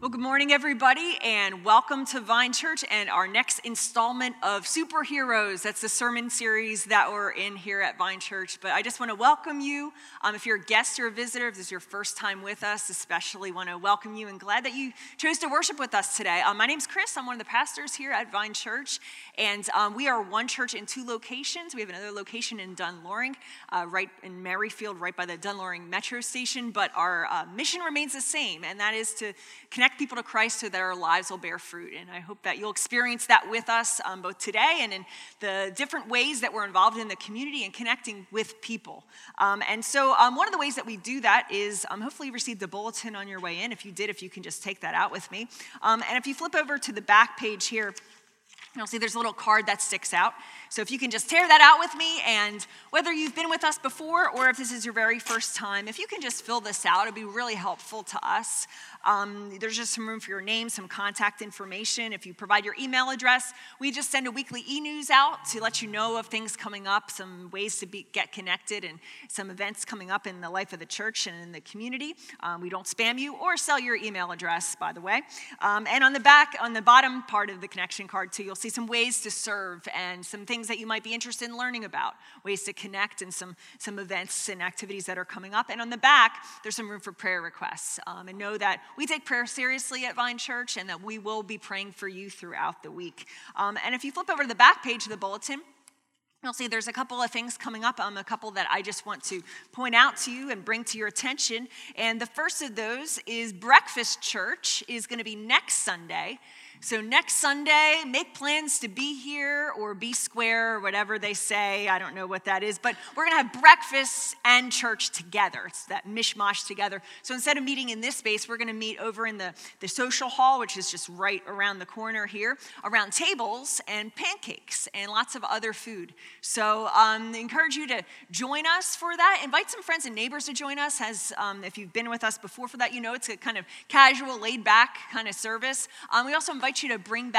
Well, good morning, everybody, and welcome to Vine Church and our next installment of Superheroes. That's the sermon series that we're in here at Vine Church. But I just want to welcome you. If you're a guest or a visitor, if this is your first time with us, especially want to welcome you and glad that you chose to worship with us today. My name's Chris. I'm one of the pastors here at Vine Church, and we are one church in two locations. We have another location in Dunloring, right in Merrifield, right by the Dunloring Metro Station. But our mission remains the same, and that is to connect people to Christ so that our lives will bear fruit. And I hope that you'll experience that with us both today and in the different ways that we're involved in the community and connecting with people. And so one of the ways that we do that is hopefully you received the bulletin on your way in. If you did, if you can just take that out with me. And if you flip over to the back page here, you'll see there's a little card that sticks out. So if you can just tear that out with me, and whether you've been with us before or if this is your very first time, if you can just fill this out, it'd be really helpful to us. There's just some room for your name, some contact information. If you provide your email address, we just send a weekly e-news out to let you know of things coming up, some ways to get connected, and some events coming up in the life of the church and in the community. We don't spam you or sell your email address, by the way. And on the bottom part of the connection card, too, you'll see some ways to serve and some things that you might be interested in learning about, ways to connect, and some events and activities that are coming up. And on the back, there's some room for prayer requests. And know that we take prayer seriously at Vine Church and that we will be praying for you throughout the week. And if you flip over to the back page of the bulletin, you'll see there's a couple of things coming up, a couple that I just want to point out to you and bring to your attention. And the first of those is Breakfast Church is going to be next Sunday. So next Sunday, make plans to be here or be square or whatever they say. I don't know what that is, but we're going to have breakfast and church together. It's that mishmash together. So instead of meeting in this space, we're going to meet over in the social hall, which is just right around the corner here, around tables and pancakes and lots of other food. So I encourage you to join us for that. Invite some friends and neighbors to join us. If you've been with us before for that, you know it's a kind of casual, laid-back kind of service. We also invite you to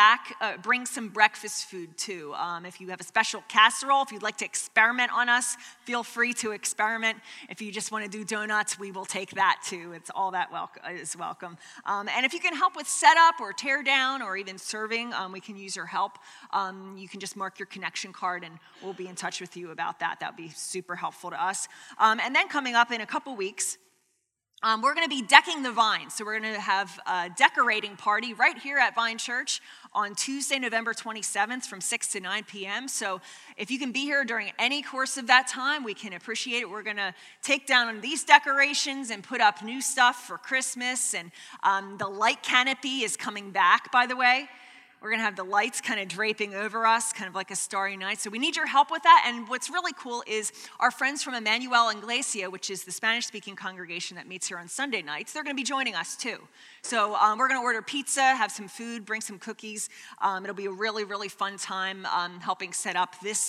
bring some breakfast food too. If you have a special casserole, if you'd like to experiment on us, feel free to experiment. If you just want to do donuts, we will take that too. It's all that is welcome. And if you can help with setup or tear down or even serving, we can use your help. You can just mark your connection card and we'll be in touch with you about that. That would be super helpful to us. And then coming up in a couple weeks, we're going to be decking the vine. So we're going to have a decorating party right here at Vine Church on Tuesday, November 27th from 6 to 9 p.m. So if you can be here during any course of that time, we can appreciate it. We're going to take down these decorations and put up new stuff for Christmas. And the light canopy is coming back, by the way. We're going to have the lights kind of draping over us, kind of like a starry night. So we need your help with that. And what's really cool is our friends from Emmanuel Iglesia, which is the Spanish-speaking congregation that meets here on Sunday nights, they're going to be joining us too. So we're going to order pizza, have some food, bring some cookies. It'll be a really, really fun time helping set up this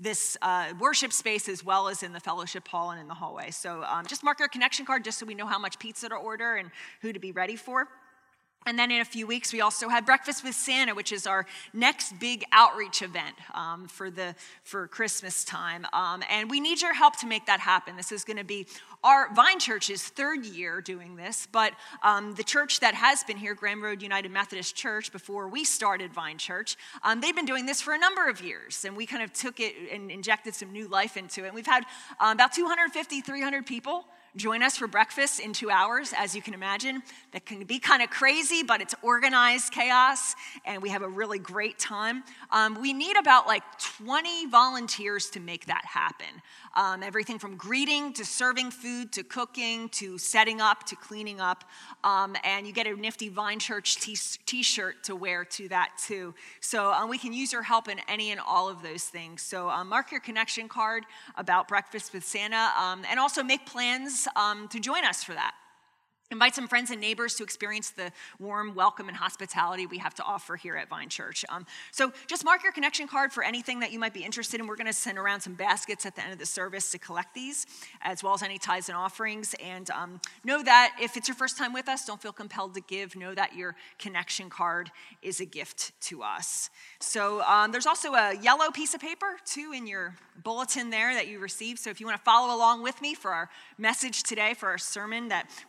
worship space as well as in the fellowship hall and in the hallway. So just mark your connection card just so we know how much pizza to order and who to be ready for. And then in a few weeks, we also have Breakfast with Santa, which is our next big outreach event for Christmas time. And we need your help to make that happen. This is going to be our Vine Church's third year doing this, but the church that has been here, Graham Road United Methodist Church, before we started Vine Church, they've been doing this for a number of years. And we kind of took it and injected some new life into it. And we've had about 250, 300 people join us for breakfast in 2 hours, as you can imagine. That can be kind of crazy, but it's organized chaos, and we have a really great time. We need about 20 volunteers to make that happen. Everything from greeting to serving food to cooking to setting up to cleaning up. And you get a nifty Vine Church t-shirt to wear to that too. So we can use your help in any and all of those things. So mark your connection card about Breakfast with Santa and also make plans to join us for that. Invite some friends and neighbors to experience the warm welcome and hospitality we have to offer here at Vine Church. So just mark your connection card for anything that you might be interested in. We're going to send around some baskets at the end of the service to collect these, as well as any tithes and offerings. And know that if it's your first time with us, don't feel compelled to give. Know that your connection card is a gift to us. So there's also a yellow piece of paper, too, in your bulletin there that you received. So if you want to follow along with me for our message today, for our sermon that we're calling a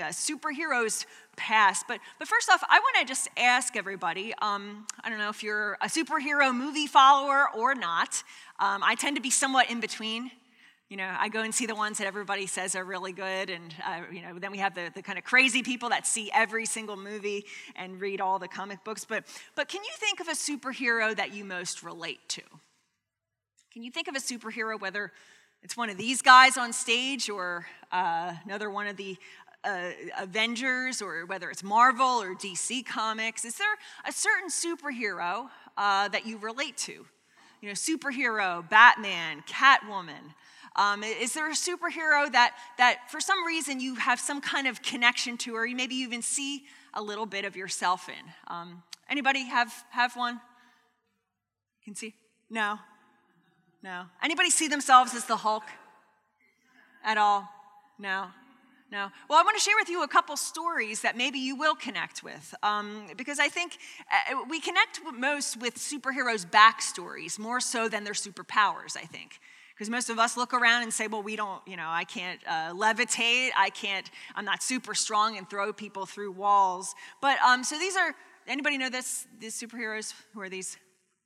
superheroes past. But first off, I want to just ask everybody, I don't know if you're a superhero movie follower or not. I tend to be somewhat in between. I go and see the ones that everybody says are really good, and then we have the kind of crazy people that see every single movie and read all the comic books. But can you think of a superhero that you most relate to? Can you think of a superhero, whether it's one of these guys on stage or another one of the Avengers, or whether it's Marvel or DC Comics? Is there a certain superhero that you relate to? Superhero, Batman, Catwoman. Is there a superhero that for some reason you have some kind of connection to, or maybe you even see a little bit of yourself in? Anybody have one? You can see? No. Anybody see themselves as the Hulk at all? No. Well, I want to share with you a couple stories that maybe you will connect with, because I think we connect most with superheroes' backstories more so than their superpowers, I think. Because most of us look around and say, well, we don't, I can't levitate, I'm not super strong and throw people through walls. But so these are, anybody know these superheroes? Who are these?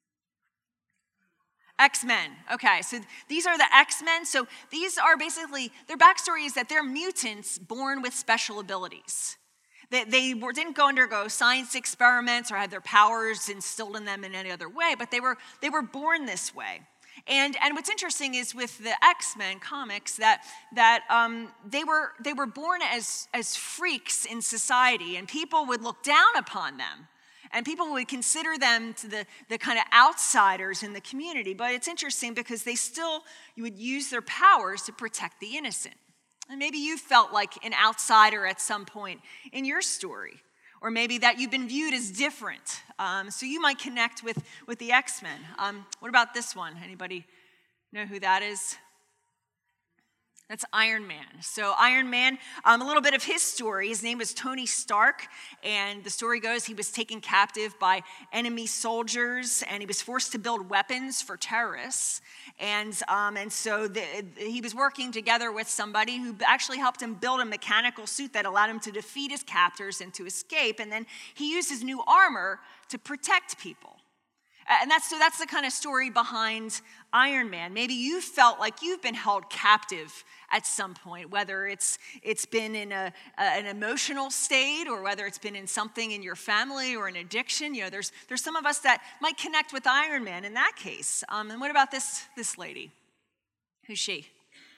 X-Men. Okay, so these are the X-Men. So these are basically, their backstory is that they're mutants born with special abilities. They didn't undergo science experiments or had their powers instilled in them in any other way, but they were born this way. And what's interesting is with the X-Men comics that they were born as freaks in society, and people would look down upon them, and people would consider them to the kind of outsiders in the community. But it's interesting because you would use their powers to protect the innocent. And maybe you felt like an outsider at some point in your story. Or maybe that you've been viewed as different. So you might connect with the X-Men. What about this one? Anybody know who that is? That's Iron Man. So Iron Man, a little bit of his story. His name was Tony Stark, and the story goes he was taken captive by enemy soldiers, and he was forced to build weapons for terrorists. And so he was working together with somebody who actually helped him build a mechanical suit that allowed him to defeat his captors and to escape. And then he used his new armor to protect people. And that's the kind of story behind Iron Man. Maybe you felt like you've been held captive at some point, whether it's been in an emotional state, or whether it's been in something in your family or an addiction. There's some of us that might connect with Iron Man in that case. And what about this lady? Who's she?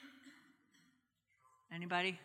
Anybody?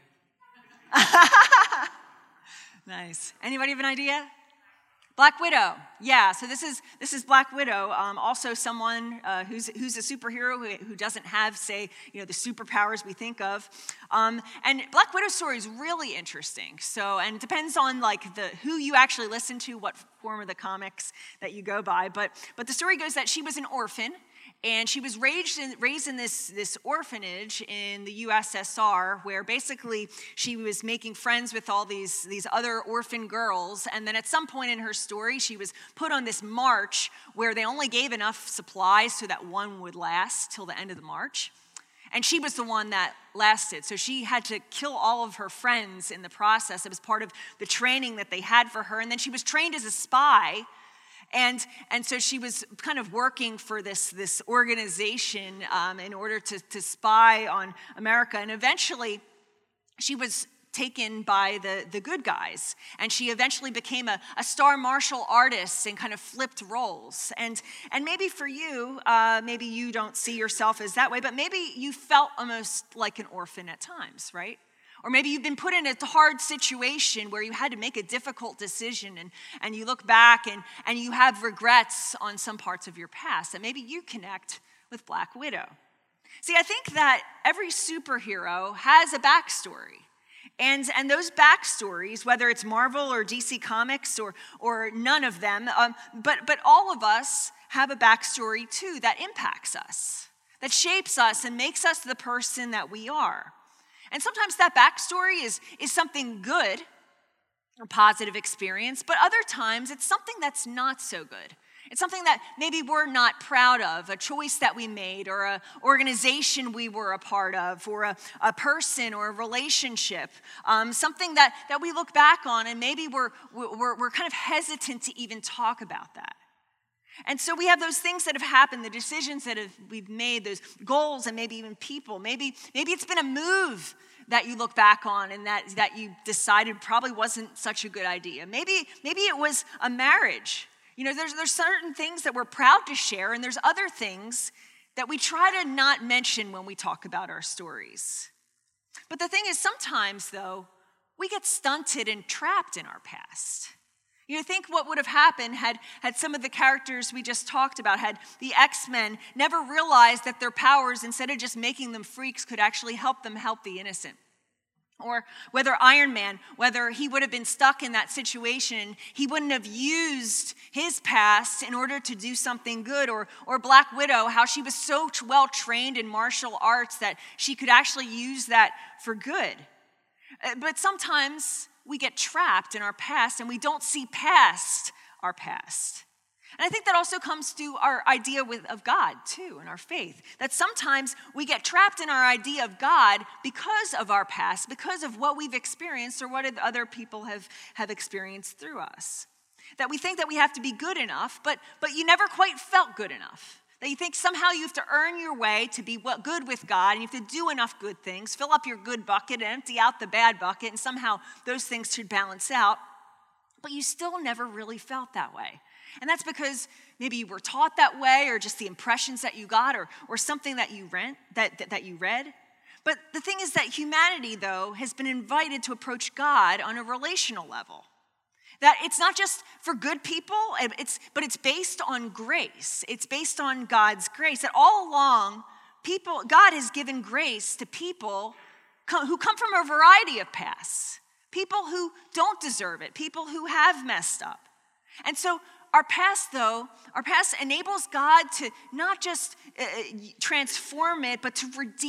Nice. Anybody have an idea? Black Widow, yeah. So this is Black Widow, also someone who's a superhero who doesn't have, say, the superpowers we think of. And Black Widow's story is really interesting. So, and it depends on who you actually listen to, what form of the comics that you go by. But the story goes that she was an orphan. And she was raised in this orphanage in the USSR, where basically she was making friends with all these other orphan girls. And then at some point in her story, she was put on this march where they only gave enough supplies so that one would last till the end of the march. And she was the one that lasted. So she had to kill all of her friends in the process. It was part of the training that they had for her. And then she was trained as a spy. And so she was kind of working for this organization in order to spy on America. And eventually, she was taken by the good guys. And she eventually became a star martial artist and kind of flipped roles. And maybe for you, maybe you don't see yourself as that way, but maybe you felt almost like an orphan at times, right? Or maybe you've been put in a hard situation where you had to make a difficult decision, and you look back and you have regrets on some parts of your past, and maybe you connect with Black Widow. See, I think that every superhero has a backstory. And those backstories, whether it's Marvel or DC Comics or none of them, but all of us have a backstory too that impacts us, that shapes us and makes us the person that we are. And sometimes that backstory is something good, a positive experience, but other times it's something that's not so good. It's something that maybe we're not proud of, a choice that we made, or an organization we were a part of, or a person or a relationship, something that we look back on and maybe we're kind of hesitant to even talk about that. And so we have those things that have happened, the decisions that we've made, those goals, and maybe even people. Maybe it's been a move that you look back on and that you decided probably wasn't such a good idea. Maybe it was a marriage. You know, there's certain things that we're proud to share, and there's other things that we try to not mention when we talk about our stories. But the thing is, sometimes, though, we get stunted and trapped in our past. You think what would have happened had some of the characters we just talked about, had the X-Men never realized that their powers, instead of just making them freaks, could actually help them help the innocent. Or whether Iron Man, whether he would have been stuck in that situation, he wouldn't have used his past in order to do something good. Or Black Widow, how she was so well trained in martial arts that she could actually use that for good. But sometimes we get trapped in our past and we don't see past our past. And I think that also comes through our idea of God, too, and our faith. That sometimes we get trapped in our idea of God because of our past, because of what we've experienced or what other people have experienced through us. That we think that we have to be good enough, but you never quite felt good enough. That you think somehow you have to earn your way to be good with God, and you have to do enough good things, fill up your good bucket and empty out the bad bucket, and somehow those things should balance out. But you still never really felt that way. And that's because maybe you were taught that way, or just the impressions that you got, or something that you read. But the thing is that humanity, though, has been invited to approach God on a relational level. That it's not just for good people, but it's based on grace. It's based on God's grace. That all along, God has given grace to people who come from a variety of pasts. People who don't deserve it. People who have messed up. And so our past enables God to not just transform it, but to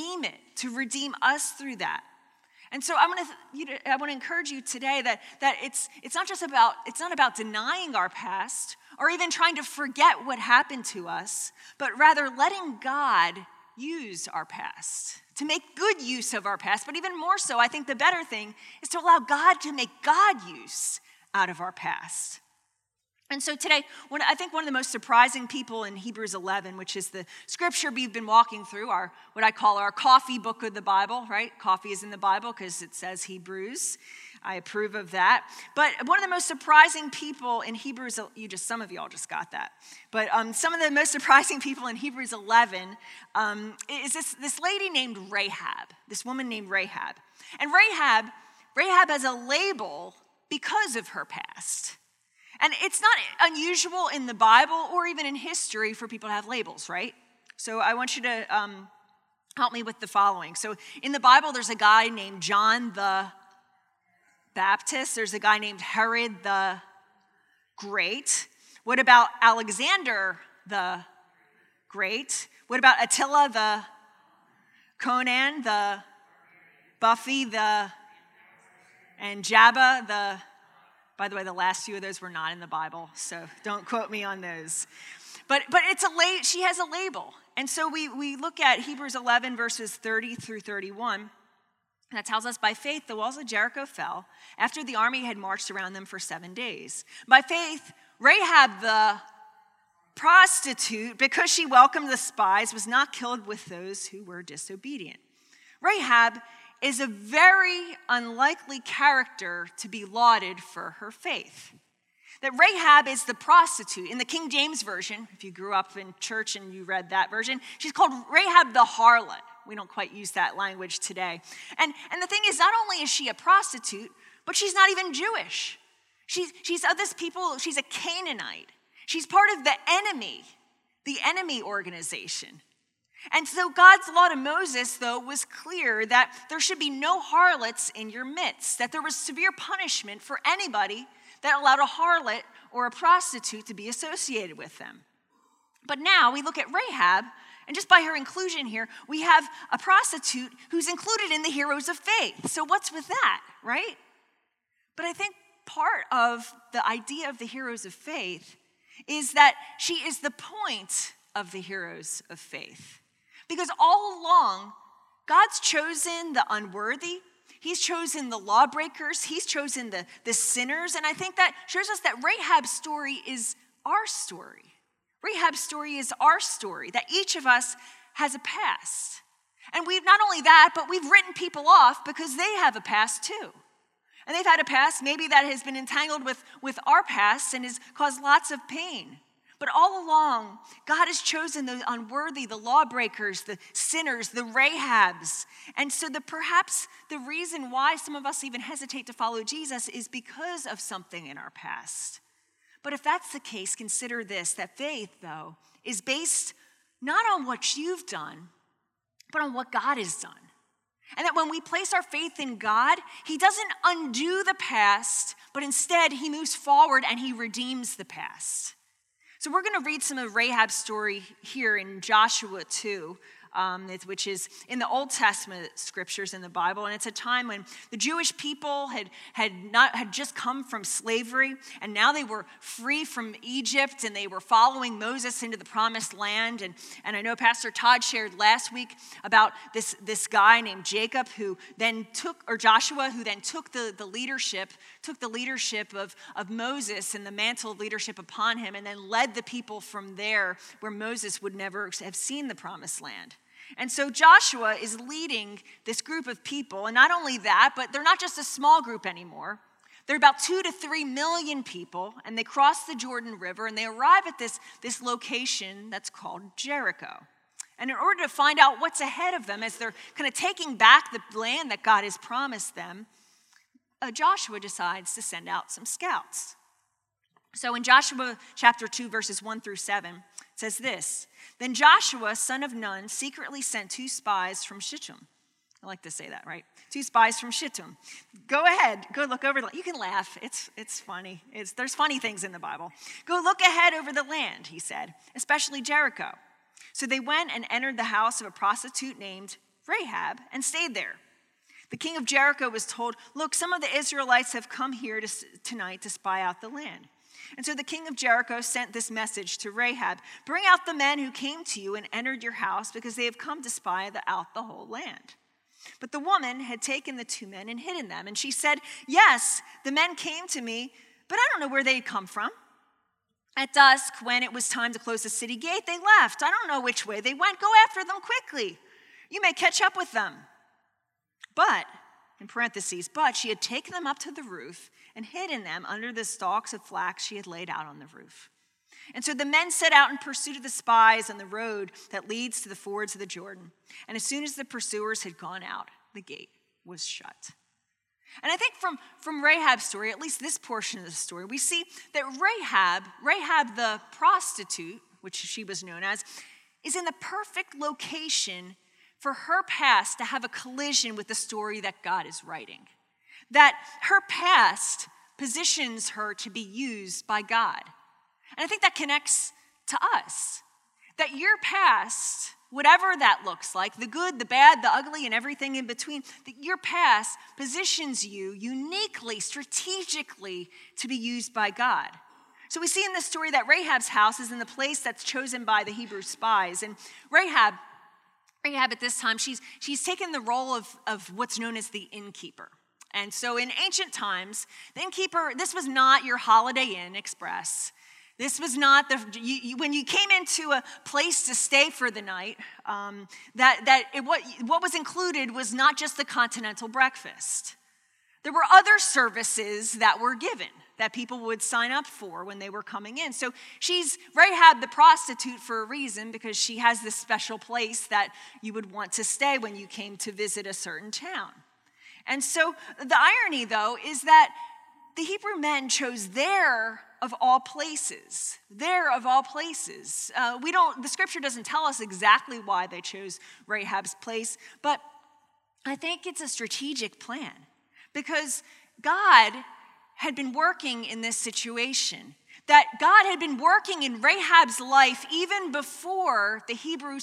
redeem us through that. And so I want to encourage you today that it's not about denying our past or even trying to forget what happened to us, but rather letting God use our past, to make good use of our past. But even more so, I think the better thing is to allow God to make God use out of our past. And so today, I think one of the most surprising people in Hebrews 11, which is the scripture we've been walking through, what I call our coffee book of the Bible, right? Coffee is in the Bible because it says Hebrews. I approve of that. But one of the most surprising people in Hebrews, some of y'all just got that. But some of the most surprising people in Hebrews 11 is this lady named Rahab, this woman named Rahab. And Rahab has a label because of her past. And it's not unusual in the Bible or even in history for people to have labels, right? So I want you to help me with the following. So in the Bible, there's a guy named John the Baptist. There's a guy named Herod the Great. What about Alexander the Great? What about Attila the Conan, the Buffy, and Jabba the... By the way, the last few of those were not in the Bible, so don't quote me on those. But she has a label. And so we look at Hebrews 11, verses 30 through 31. And that tells us, by faith, the walls of Jericho fell after the army had marched around them for 7 days. By faith, Rahab the prostitute, because she welcomed the spies, was not killed with those who were disobedient. Rahab is a very unlikely character to be lauded for her faith. That Rahab is the prostitute. In the King James Version, if you grew up in church and you read that version, she's called Rahab the harlot. We don't quite use that language today. And the thing is, not only is she a prostitute, but she's not even Jewish. She's of this people, she's a Canaanite. She's part of the enemy organization. And so God's law to Moses, though, was clear that there should be no harlots in your midst, that there was severe punishment for anybody that allowed a harlot or a prostitute to be associated with them. But now we look at Rahab, and just by her inclusion here, we have a prostitute who's included in the heroes of faith. So what's with that, right? But I think part of the idea of the heroes of faith is that she is the point of the heroes of faith. Because all along, God's chosen the unworthy. He's chosen the lawbreakers. He's chosen the sinners. And I think that shows us that Rahab's story is our story. Rahab's story is our story, that each of us has a past. And we've not only that, but we've written people off because they have a past too. And they've had a past maybe that has been entangled with our past and has caused lots of pain. But all along, God has chosen the unworthy, the lawbreakers, the sinners, the Rahabs. And so perhaps the reason why some of us even hesitate to follow Jesus is because of something in our past. But if that's the case, consider this, that faith, though, is based not on what you've done, but on what God has done. And that when we place our faith in God, he doesn't undo the past, but instead he moves forward and he redeems the past. So we're going to read some of Rahab's story here in Joshua 2, which is in the Old Testament scriptures in the Bible. And it's a time when the Jewish people had just come from slavery, and now they were free from Egypt, and they were following Moses into the promised land. And I know Pastor Todd shared last week about this guy named Jacob Joshua, who then took the leadership of Moses and the mantle of leadership upon him, and then led the people from there where Moses would never have seen the promised land. And so Joshua is leading this group of people, and not only that, but they're not just a small group anymore. They're about 2 to 3 million people, and they cross the Jordan River, and they arrive at this location that's called Jericho. And in order to find out what's ahead of them as they're kind of taking back the land that God has promised them, Joshua decides to send out some scouts. So in Joshua chapter 2, verses 1 through 7, it says this: Then Joshua, son of Nun, secretly sent 2 spies from Shittim. I like to say that, right? 2 spies from Shittim. Go ahead, go look over. You can laugh. It's funny. There's funny things in the Bible. Go look ahead over the land, he said, especially Jericho. So they went and entered the house of a prostitute named Rahab and stayed there. The king of Jericho was told, look, some of the Israelites have come here tonight to spy out the land. And so the king of Jericho sent this message to Rahab: bring out the men who came to you and entered your house, because they have come to spy out the whole land. But the woman had taken the 2 men and hidden them. And she said, yes, the men came to me, but I don't know where they had come from. At dusk, when it was time to close the city gate, they left. I don't know which way they went. Go after them quickly. You may catch up with them. But, in parentheses, but she had taken them up to the roof and hidden them under the stalks of flax she had laid out on the roof. And so the men set out in pursuit of the spies on the road that leads to the fords of the Jordan. And as soon as the pursuers had gone out, the gate was shut. And I think from Rahab's story, at least this portion of the story, we see that Rahab the prostitute, which she was known as, is in the perfect location for her past to have a collision with the story that God is writing. That her past positions her to be used by God. And I think that connects to us. That your past, whatever that looks like, the good, the bad, the ugly, and everything in between, that your past positions you uniquely, strategically to be used by God. So we see in this story that Rahab's house is in the place that's chosen by the Hebrew spies. And Rahab at this time, she's taken the role of what's known as the innkeeper. And so in ancient times, the innkeeper, this was not your Holiday Inn Express. This was not when you came into a place to stay for the night, what was included was not just the continental breakfast. There were other services that were given that people would sign up for when they were coming in. So she's Rahab the prostitute for a reason, because she has this special place that you would want to stay when you came to visit a certain town. And so the irony, though, is that the Hebrew men chose there of all places. The scripture doesn't tell us exactly why they chose Rahab's place, but I think it's a strategic plan, because God had been working in this situation. That God had been working in Rahab's life even before the Hebrew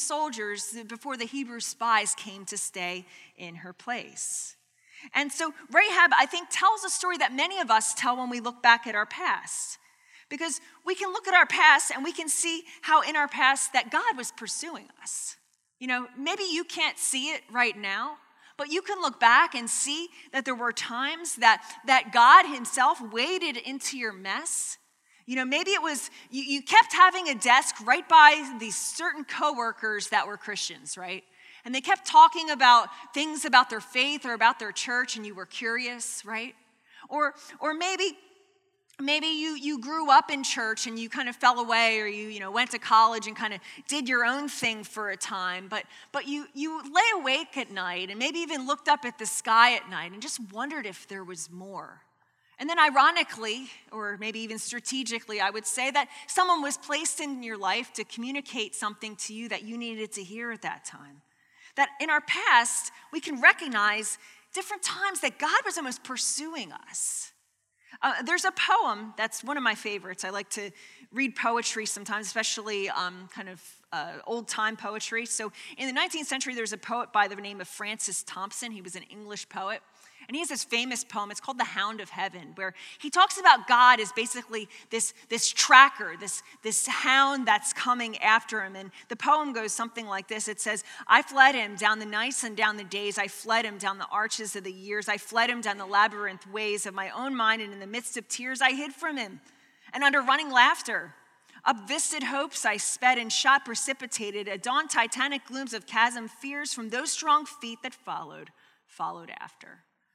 spies came to stay in her place. And so Rahab, I think, tells a story that many of us tell when we look back at our past. Because we can look at our past and we can see how in our past that God was pursuing us. Maybe you can't see it right now, but you can look back and see that there were times that God himself waded into your mess. Maybe it was, you kept having a desk right by these certain coworkers that were Christians, right? And they kept talking about things about their faith or about their church, and you were curious, right? Or maybe you grew up in church and you kind of fell away, or you went to college and kind of did your own thing for a time, but you lay awake at night and maybe even looked up at the sky at night and just wondered if there was more. And then ironically, or maybe even strategically, I would say that someone was placed in your life to communicate something to you that you needed to hear at that time. That in our past, we can recognize different times that God was almost pursuing us. There's a poem that's one of my favorites. I like to read poetry sometimes, especially old-time poetry. So in the 19th century, there's a poet by the name of Francis Thompson. He was an English poet. And he has this famous poem. It's called The Hound of Heaven, where he talks about God as basically this tracker, this hound that's coming after him. And the poem goes something like this. It says, I fled him down the nights and down the days. I fled him down the arches of the years. I fled him down the labyrinth ways of my own mind. And in the midst of tears, I hid from him. And under running laughter, up visted hopes I sped and shot precipitated. At dawn, titanic glooms of chasm fears from those strong feet that followed after.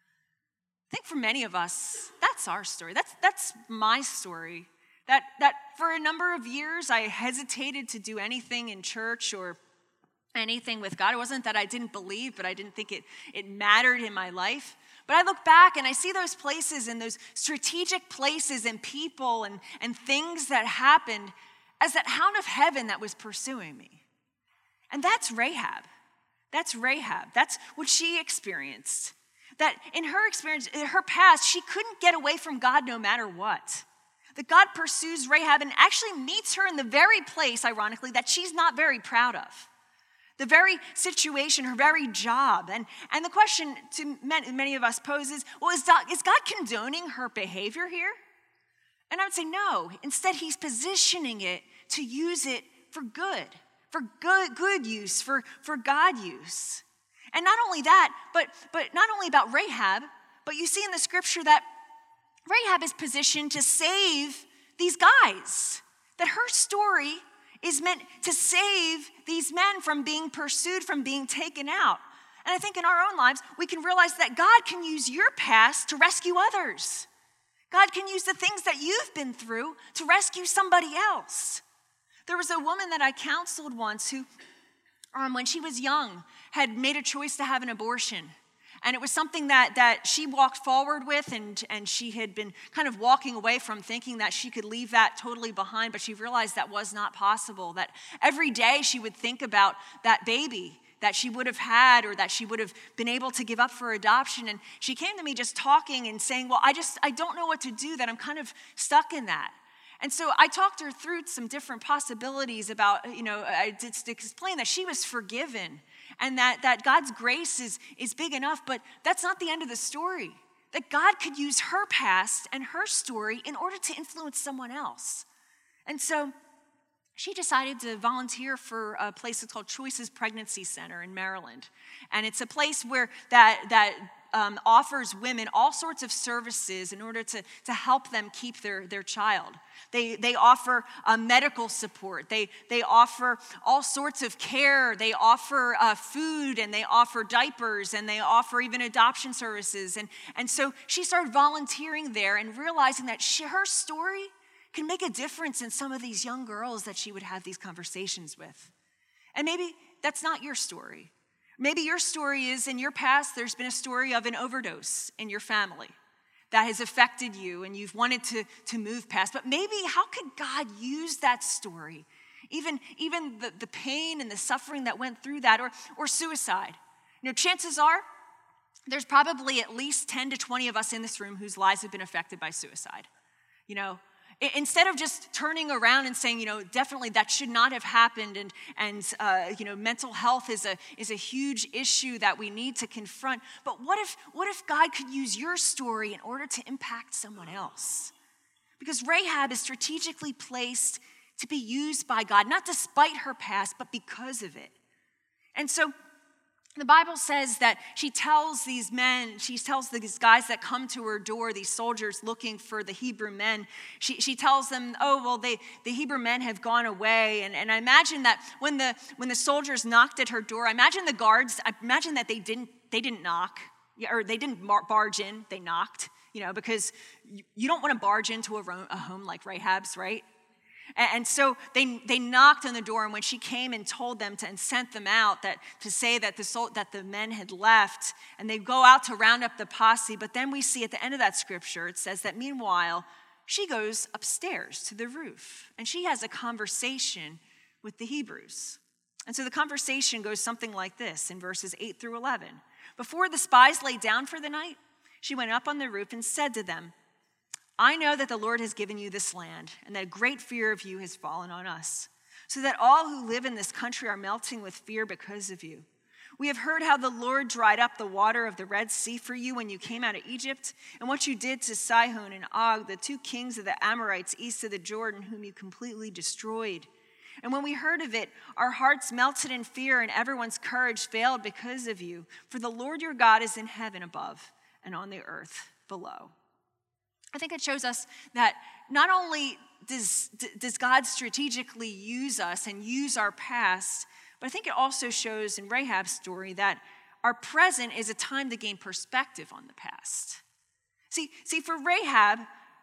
I think for many of us, that's our story. That's my story. That for a number of years, I hesitated to do anything in church or anything with God. It wasn't that I didn't believe, but I didn't think it mattered in my life. But I look back and I see those places and those strategic places and people and things that happened as that hound of heaven that was pursuing me. And that's Rahab. That's Rahab. That's what she experienced. That in her experience, in her past, she couldn't get away from God no matter what. That God pursues Rahab and actually meets her in the very place, ironically, that she's not very proud of. The very situation, her very job. And the question to many of us poses, well, is God condoning her behavior here? And I would say no. Instead, he's positioning it to use it for good use, for God use. And not only that, but not only about Rahab, but you see in the scripture that Rahab is positioned to save these guys. That her story is meant to save these men from being pursued, from being taken out. And I think in our own lives, we can realize that God can use your past to rescue others. God can use the things that you've been through to rescue somebody else. There was a woman that I counseled once who, when she was young, had made a choice to have an abortion. And it was something that she walked forward with, and she had been kind of walking away from, thinking that she could leave that totally behind, but she realized that was not possible, that every day she would think about that baby that she would have had or that she would have been able to give up for adoption. And she came to me just talking and saying, well, I don't know what to do, that I'm kind of stuck in that. And so I talked her through some different possibilities about, I did explain that she was forgiven and that God's grace is big enough, but that's not the end of the story. That God could use her past and her story in order to influence someone else. And so she decided to volunteer for a place that's called Choices Pregnancy Center in Maryland. And it's a place where that offers women all sorts of services in order to help them keep their child. They offer medical support. They offer all sorts of care. They offer food, and they offer diapers, and they offer even adoption services. And so she started volunteering there and realizing that her story can make a difference in some of these young girls that she would have these conversations with. And maybe that's not your story. Maybe your story is, in your past, there's been a story of an overdose in your family that has affected you and you've wanted to move past. But maybe how could God use that story, even the pain and the suffering that went through that, or suicide? Chances are there's probably at least 10 to 20 of us in this room whose lives have been affected by suicide. Instead of just turning around and saying, definitely that should not have happened, and mental health is a huge issue that we need to confront. But what if God could use your story in order to impact someone else? Because Rahab is strategically placed to be used by God, not despite her past, but because of it. And so the Bible says that she tells these guys that come to her door, these soldiers looking for the Hebrew men, she tells them, oh, well, the Hebrew men have gone away. And I imagine that when the soldiers knocked at her door, I imagine the guards, that they didn't knock, or they didn't barge in, they knocked, because you don't want to barge into a home like Rahab's, right? And so they knocked on the door, and when she came and told them and sent them out to say that the men had left, and they go out to round up the posse. But then we see at the end of that scripture, it says that meanwhile, she goes upstairs to the roof, and she has a conversation with the Hebrews. And so the conversation goes something like this in verses 8 through 11. Before the spies lay down for the night, she went up on the roof and said to them, I know that the Lord has given you this land, and that a great fear of you has fallen on us, so that all who live in this country are melting with fear because of you. We have heard how the Lord dried up the water of the Red Sea for you when you came out of Egypt, and what you did to Sihon and Og, the 2 kings of the Amorites east of the Jordan, whom you completely destroyed. And when we heard of it, our hearts melted in fear, and everyone's courage failed because of you. For the Lord your God is in heaven above and on the earth below. I think it shows us that not only does God strategically use us and use our past, but I think it also shows in Rahab's story that our present is a time to gain perspective on the past. See, for Rahab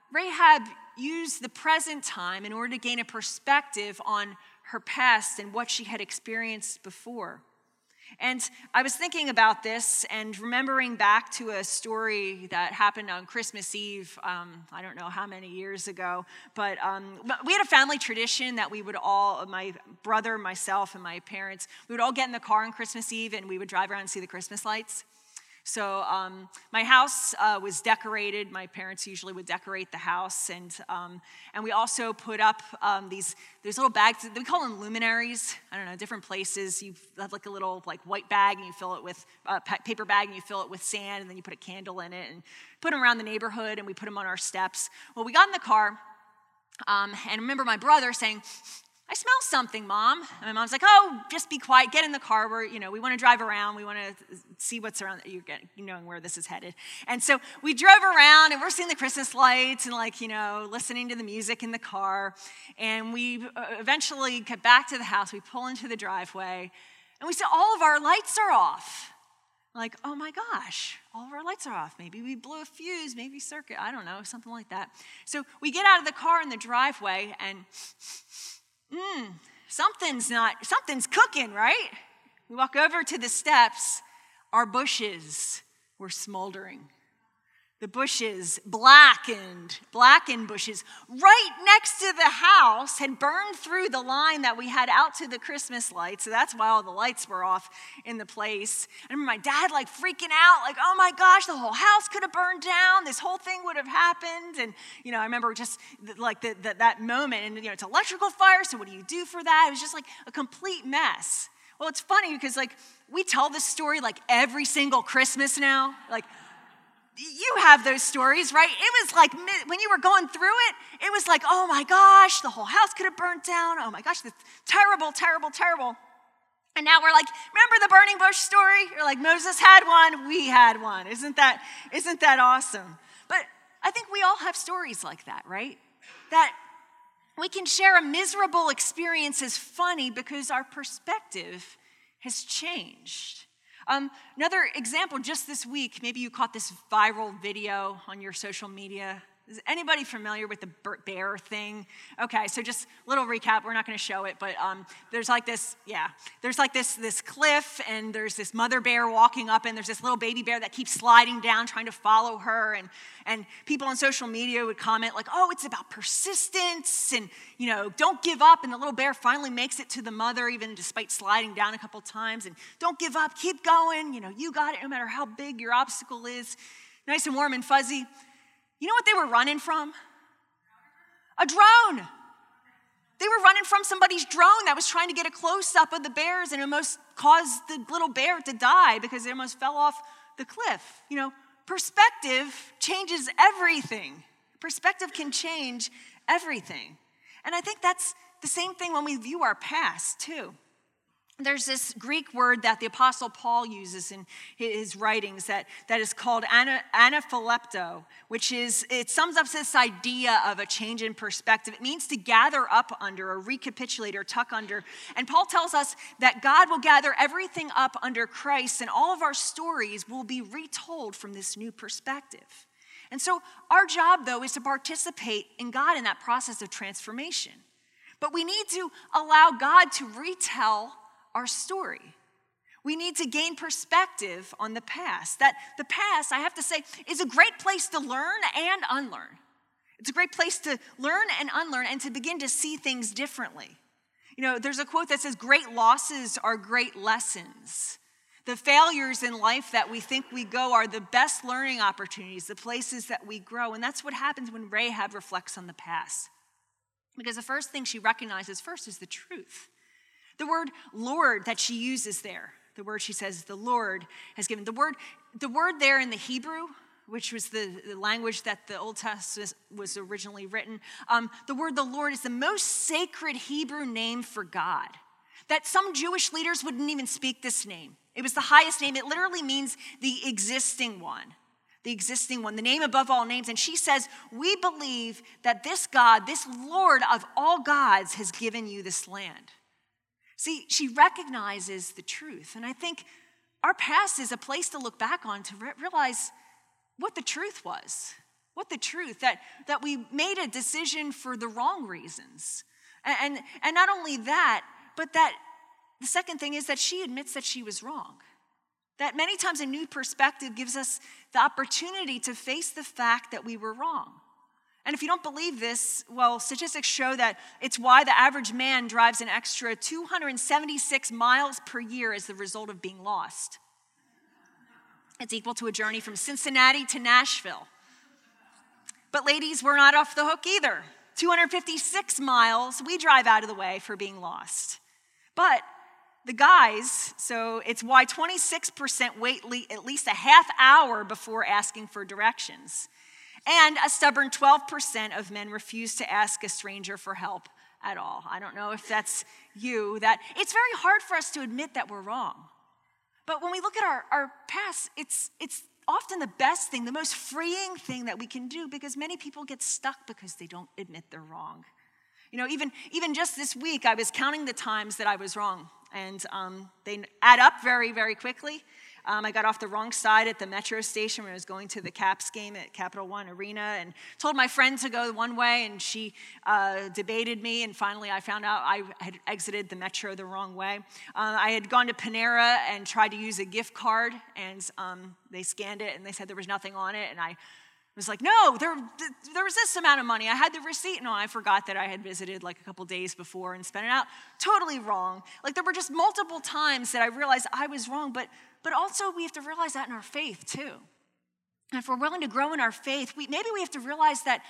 used the present time in order to gain a perspective on her past and what she had experienced before. And I was thinking about this and remembering back to a story that happened on Christmas Eve, I don't know how many years ago, but we had a family tradition that we would all, my brother, myself, and my parents, we would all get in the car on Christmas Eve and we would drive around and see the Christmas lights. So my house was decorated. My parents usually would decorate the house, and we also put up these little bags. We call them luminaries. I don't know, different places. You have like a little white bag, and you fill it with paper bag, and you fill it with sand, and then you put a candle in it, and put them around the neighborhood, and we put them on our steps. Well, we got in the car, and I remember my brother saying, I smell something, Mom. And my mom's like, oh, just be quiet. Get in the car. We want to drive around. We want to see what's around. You're knowing where this is headed. And so we drove around, and we're seeing the Christmas lights and, listening to the music in the car. And we eventually get back to the house. We pull into the driveway, and we see all of our lights are off. Like, oh, my gosh, all of our lights are off. Maybe we blew a fuse, maybe circuit. I don't know, something like that. So we get out of the car in the driveway, and something's cooking, right? We walk over to the steps. Our bushes were smoldering. The bushes, blackened bushes, right next to the house, had burned through the line that we had out to the Christmas lights. So that's why all the lights were off in the place. I remember my dad freaking out, oh my gosh, the whole house could have burned down. This whole thing would have happened. And, I remember just that moment. And, it's electrical fire, so what do you do for that? It was just a complete mess. Well, it's funny because we tell this story every single Christmas now. You have those stories, right? It was when you were going through it, it was oh my gosh, the whole house could have burnt down. Oh my gosh, this terrible, terrible, terrible. And now we're remember the burning bush story? You're Moses had one, we had one. Isn't that awesome? But I think we all have stories like that, right? That we can share a miserable experience as funny because our perspective has changed. Another example, just this week, maybe you caught this viral video on your social media. Is anybody familiar with the bear thing? Okay, so just a little recap. We're not going to show it, but there's this cliff, and there's this mother bear walking up, and there's this little baby bear that keeps sliding down, trying to follow her, and people on social media would comment oh, it's about persistence, and don't give up, and the little bear finally makes it to the mother, even despite sliding down a couple times, and don't give up, keep going, you got it, no matter how big your obstacle is, nice and warm and fuzzy. You know what they were running from? A drone. They were running from somebody's drone that was trying to get a close-up of the bears, and almost caused the little bear to die because it almost fell off the cliff. Perspective changes everything. Perspective can change everything. And I think that's the same thing when we view our past, too. There's this Greek word that the Apostle Paul uses in his writings that is called anaphilepto, it sums up this idea of a change in perspective. It means to gather up under, or recapitulate, or tuck under. And Paul tells us that God will gather everything up under Christ, and all of our stories will be retold from this new perspective. And so our job, though, is to participate in God in that process of transformation. But we need to allow God to retell our story. We need to gain perspective on the past. That the past, I have to say, is a great place to learn and unlearn. It's a great place to learn and unlearn and to begin to see things differently. You know, there's a quote that says, "Great losses are great lessons." The failures in life that we think we go are the best learning opportunities, the places that we grow. And that's what happens when Rahab reflects on the past. Because the first thing she recognizes first is the truth. The word Lord that she uses there, the word she says the Lord has given, the word there in the Hebrew, which was the language that the Old Testament was originally written, the word the Lord is the most sacred Hebrew name for God. That some Jewish leaders wouldn't even speak this name. It was the highest name. It literally means the existing one. The existing one, the name above all names. And she says, we believe that this God, this Lord of all gods, has given you this land. See, she recognizes the truth. And I think our past is a place to look back on to realize what the truth was. What the truth, that we made a decision for the wrong reasons. And not only that, but that the second thing is that she admits that she was wrong. That many times a new perspective gives us the opportunity to face the fact that we were wrong. And if you don't believe this, well, statistics show that it's why the average man drives an extra 276 miles per year as the result of being lost. It's equal to a journey from Cincinnati to Nashville. But ladies, we're not off the hook either. 256 miles we drive out of the way for being lost. But the guys, so it's why 26% wait at least a half hour before asking for directions. And a stubborn 12% of men refuse to ask a stranger for help at all. I don't know if that's you, that it's very hard for us to admit that we're wrong. But when we look at our past, it's often the best thing, the most freeing thing that we can do, because many people get stuck because they don't admit they're wrong. You know, even just this week, I was counting the times that I was wrong, and they add up very, very quickly. I got off the wrong side at the metro station when I was going to the Caps game at Capital One Arena, and told my friend to go one way, and she debated me, and finally I found out I had exited the metro the wrong way. I had gone to Panera and tried to use a gift card, and they scanned it, and they said there was nothing on it, and I was like, no, there was this amount of money. I had the receipt, and I forgot that I had visited like a couple days before and spent it out. Totally wrong. Like there were just multiple times that I realized I was wrong, but also we have to realize that in our faith too. And if we're willing to grow in our faith, maybe we have to realize that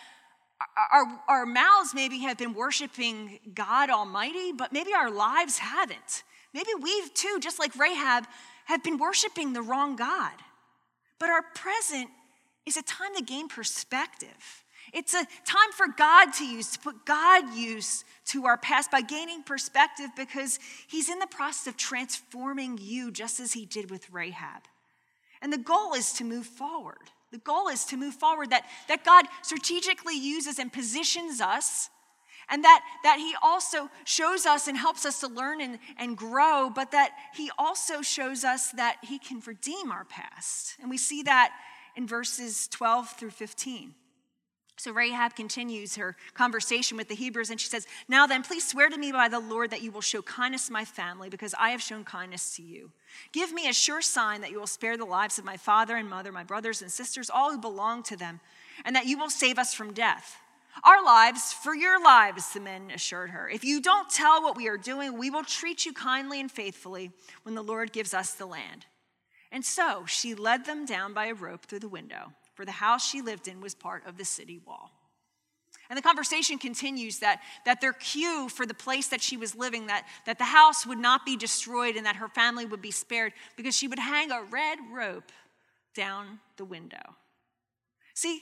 our mouths maybe have been worshiping God Almighty, but maybe our lives haven't. Maybe we've too, just like Rahab, have been worshiping the wrong God. But our present is a time to gain perspective. It's a time for God to use, to put God use to our past by gaining perspective, because he's in the process of transforming you just as he did with Rahab. And the goal is to move forward. The goal is to move forward, that God strategically uses and positions us, and that he also shows us and helps us to learn and grow, but that he also shows us that he can redeem our past. And we see that in verses 12 through 15. So Rahab continues her conversation with the Hebrews, and she says, now then, please swear to me by the Lord that you will show kindness to my family, because I have shown kindness to you. Give me a sure sign that you will spare the lives of my father and mother, my brothers and sisters, all who belong to them, and that you will save us from death. Our lives for your lives, the men assured her. If you don't tell what we are doing, we will treat you kindly and faithfully when the Lord gives us the land. And so she led them down by a rope through the window, for the house she lived in was part of the city wall. And the conversation continues that their cue for the place that she was living, that the house would not be destroyed and that her family would be spared, because she would hang a red rope down the window. See,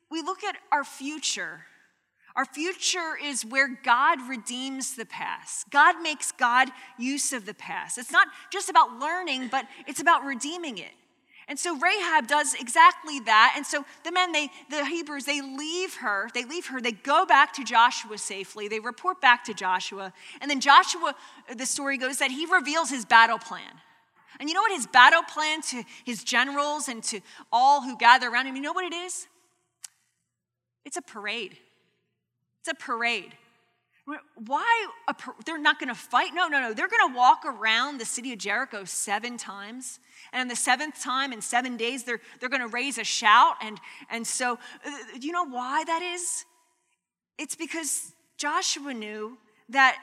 we look at our future. Our future is where God redeems the past. God makes God use of the past. It's not just about learning, but it's about redeeming it. And so Rahab does exactly that. And so the Hebrews, they leave her, they go back to Joshua safely. They report back to Joshua. And then Joshua, the story goes that he reveals his battle plan. And you know what his battle plan to his generals and to all who gather around him, you know what it is? It's a parade. It's a parade. Why? They're not going to fight? No. They're going to walk around the city of Jericho 7 times. And on the 7th time in 7 days, they're going to raise a shout. And so, do you know why that is? It's because Joshua knew that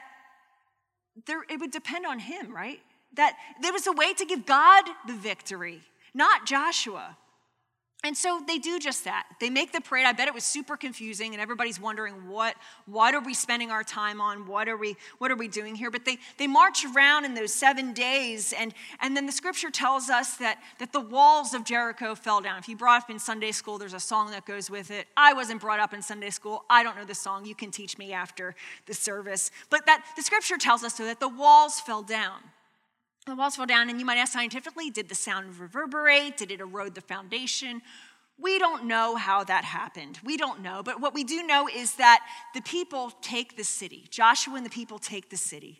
it would depend on him, right? That there was a way to give God the victory, not Joshua. And so they do just that. They make the parade. I bet it was super confusing, and everybody's wondering what are we spending our time on? What are we doing here? But they march around in those 7 days, and then the scripture tells us that the walls of Jericho fell down. If you brought up in Sunday school, there's a song that goes with it. I wasn't brought up in Sunday school. I don't know the song. You can teach me after the service. But that the scripture tells us so that the walls fell down. The walls fell down, and you might ask scientifically, did the sound reverberate? Did it erode the foundation? We don't know how that happened. We don't know. But what we do know is that the people take the city. Joshua and the people take the city.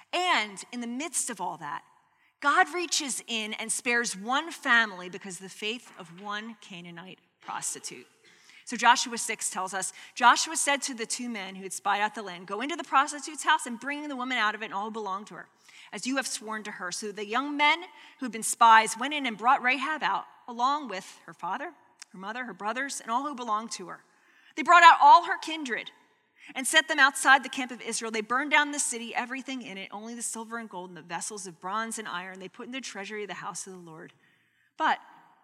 And in the midst of all that, God reaches in and spares one family because of the faith of one Canaanite prostitute. So Joshua 6 tells us, Joshua said to the 2 men who had spied out the land, go into the prostitute's house and bring the woman out of it and all who belong to her, as you have sworn to her. So the young men who had been spies went in and brought Rahab out, along with her father, her mother, her brothers, and all who belonged to her. They brought out all her kindred and set them outside the camp of Israel. They burned down the city, everything in it, only the silver and gold and the vessels of bronze and iron they put in the treasury of the house of the Lord. But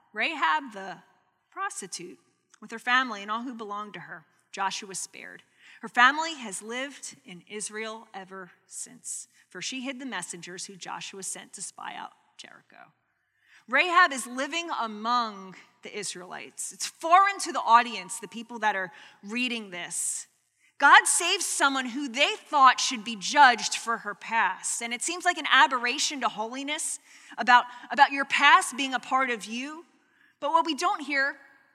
Rahab the prostitute, with her family and all who belonged to her, Joshua spared. Her family has lived in Israel ever since, for she hid the messengers who Joshua sent to spy out Jericho. Rahab is living among the Israelites. It's foreign to the audience, the people that are reading this. God saves someone who they thought should be judged for her past. And it seems like an aberration to holiness about your past being a part of you. But what we don't hear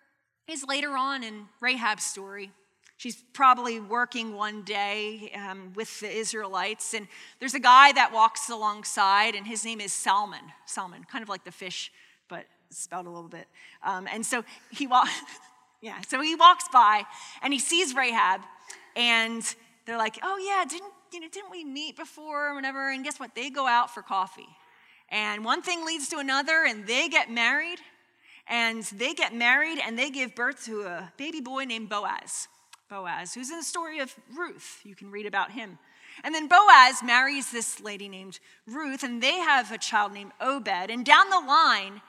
is later on in Rahab's story. She's probably working one day with the Israelites, and there's a guy that walks alongside, and his name is Salmon, kind of like the fish, but spelled a little bit. And so he walks by, and he sees Rahab, and they're like, "Oh yeah, didn't we meet before or whatever?" And guess what? They go out for coffee, and one thing leads to another, and they get married. And they give birth to a baby boy named Boaz, who's in the story of Ruth. You can read about him. And then Boaz marries this lady named Ruth, and they have a child named Obed. And down the line,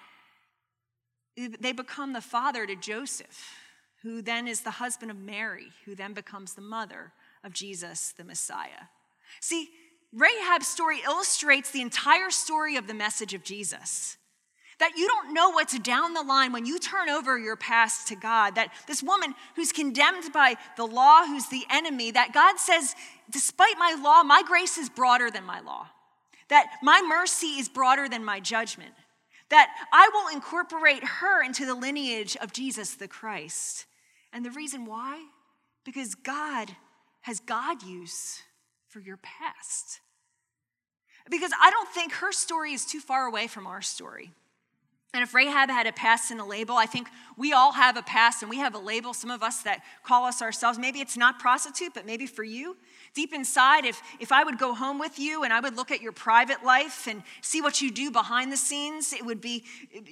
they become the father to Joseph, who then is the husband of Mary, who then becomes the mother of Jesus, the Messiah. See, Rahab's story illustrates the entire story of the message of Jesus. That you don't know what's down the line when you turn over your past to God. That this woman who's condemned by the law, who's the enemy, that God says, despite my law, my grace is broader than my law. That my mercy is broader than my judgment. That I will incorporate her into the lineage of Jesus the Christ. And the reason why? Because God has God use for your past. Because I don't think her story is too far away from our story. And if Rahab had a past and a label, I think we all have a past and we have a label, some of us that call us ourselves. Maybe it's not prostitute, but maybe for you. Deep inside, if I would go home with you and I would look at your private life and see what you do behind the scenes, it would be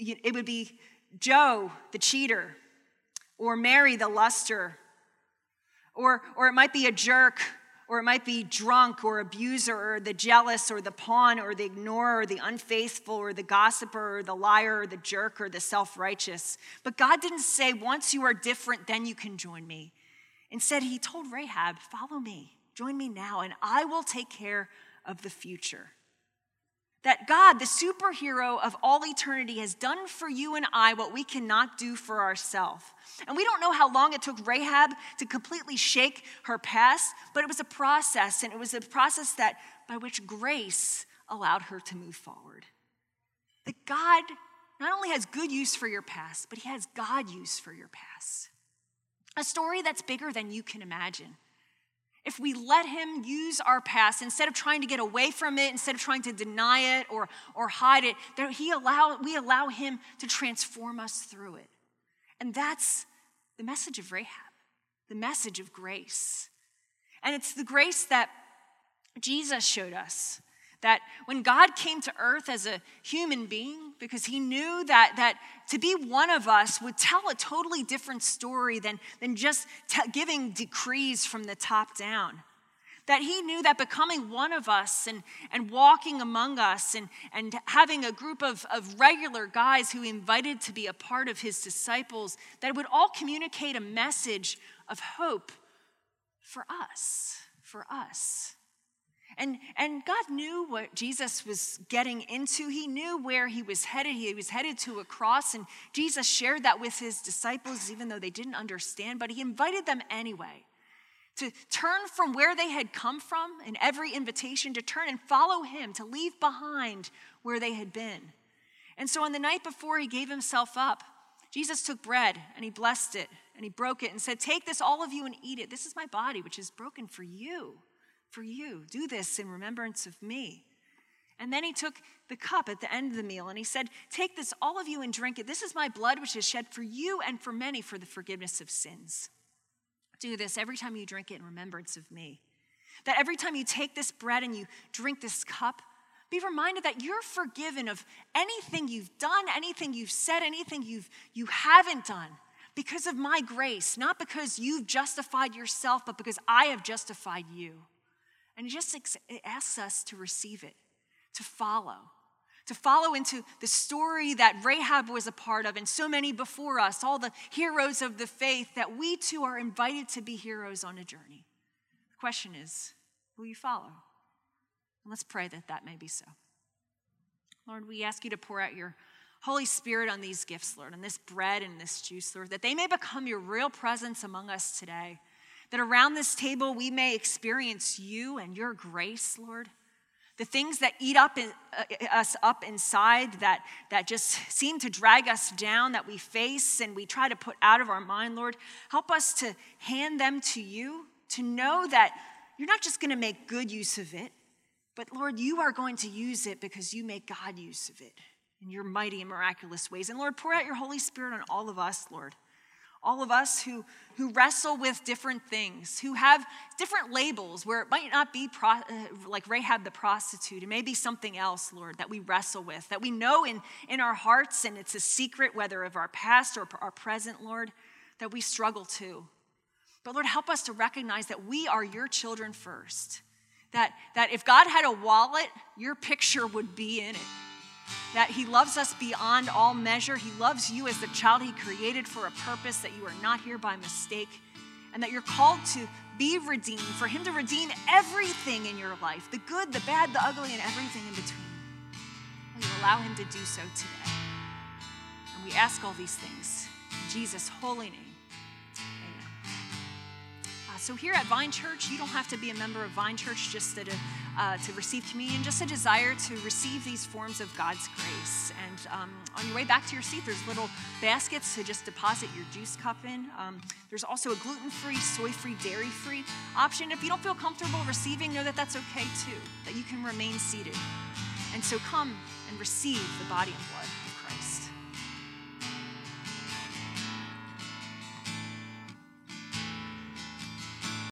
Joe, the cheater, or Mary, the luster, or it might be a jerk, or it might be drunk or abuser or the jealous or the pawn or the ignorer or the unfaithful or the gossiper or the liar or the jerk or the self-righteous. But God didn't say, once you are different, then you can join me. Instead, he told Rahab, follow me, join me now, and I will take care of the future. That God, the superhero of all eternity, has done for you and I what we cannot do for ourselves. And we don't know how long it took Rahab to completely shake her past, but it was a process, and it was a process by which grace allowed her to move forward. That God not only has good use for your past, but he has God use for your past. A story that's bigger than you can imagine. If we let him use our past, instead of trying to get away from it, instead of trying to deny it or hide it, we allow him to transform us through it. And that's the message of Rahab, the message of grace. And it's the grace that Jesus showed us, that when God came to earth as a human being, because he knew that to be one of us would tell a totally different story than just giving decrees from the top down. That he knew that becoming one of us and walking among us and having a group of regular guys who he invited to be a part of his disciples, that it would all communicate a message of hope for us. And God knew what Jesus was getting into. He knew where he was headed. He was headed to a cross, and Jesus shared that with his disciples, even though they didn't understand, but he invited them anyway to turn from where they had come from in every invitation, to turn and follow him, to leave behind where they had been. And so on the night before he gave himself up, Jesus took bread and he blessed it and he broke it and said, "Take this, all of you, and eat it. This is my body, which is broken for you. For you. Do this in remembrance of me." And then he took the cup at the end of the meal and he said, "Take this, all of you, and drink it. This is my blood, which is shed for you and for many for the forgiveness of sins. Do this every time you drink it in remembrance of me." That every time you take this bread and you drink this cup, be reminded that you're forgiven of anything you've done, anything you've said, anything you haven't done, because of my grace, not because you've justified yourself, but because I have justified you. And it asks us to receive it, to follow into the story that Rahab was a part of, and so many before us, all the heroes of the faith, that we too are invited to be heroes on a journey. The question is, will you follow? And let's pray that may be so. Lord, we ask you to pour out your Holy Spirit on these gifts, Lord, on this bread and this juice, Lord, that they may become your real presence among us today. That around this table we may experience you and your grace, Lord. The things that eat us up inside, that just seem to drag us down, that we face and we try to put out of our mind, Lord, help us to hand them to you, to know that you're not just going to make good use of it, but Lord, you are going to use it because you make God use of it in your mighty and miraculous ways. And Lord, pour out your Holy Spirit on all of us, Lord. All of us who wrestle with different things, who have different labels, where it might not be like Rahab the prostitute. It may be something else, Lord, that we wrestle with, that we know in our hearts, and it's a secret, whether of our past or our present, Lord, that we struggle too. But Lord, help us to recognize that we are your children first. That if God had a wallet, your picture would be in it. That he loves us beyond all measure. He loves you as the child he created for a purpose, that you are not here by mistake, and that you're called to be redeemed, for him to redeem everything in your life, the good, the bad, the ugly, and everything in between. Will you allow him to do so today? And we ask all these things in Jesus' holy name. So here at Vine Church, you don't have to be a member of Vine Church just to receive communion, just a desire to receive these forms of God's grace. And on your way back to your seat, there's little baskets to just deposit your juice cup in. There's also a gluten-free, soy-free, dairy-free option. If you don't feel comfortable receiving, know that that's okay too, that you can remain seated. And so come and receive the body and blood of Christ.